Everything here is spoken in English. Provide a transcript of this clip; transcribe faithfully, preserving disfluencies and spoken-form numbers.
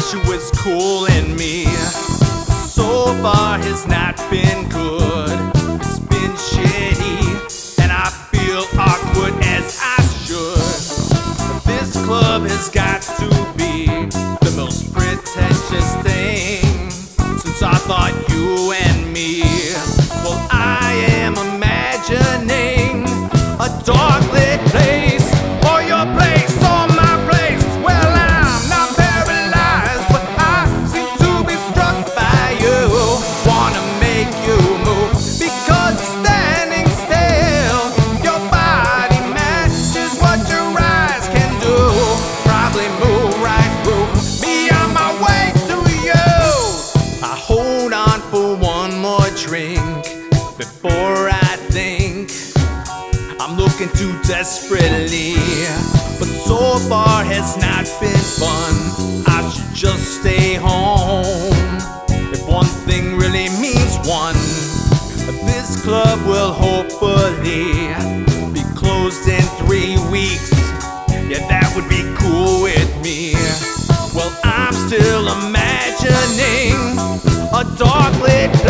she was cooling me. So far has not been good. It's been shitty, and I feel awkward as I should. But this club has got to be the most pretentious thing since I thought you and me. Well, I am imagining a dark lit place, or your place, or my place. Well, I'm not paralyzed, but I seem to be struck by you. Wanna make you move, because standing still, your body matches what your eyes can do. Probably move right through me on my way to you. I hold on for one more drink before I think I'm looking too desperately, but so far has not been fun. I should just stay home. If one thing really means one, this club will hopefully be closed in three weeks. Yeah, that would be cool with me. Well, I'm still imagining a dark lit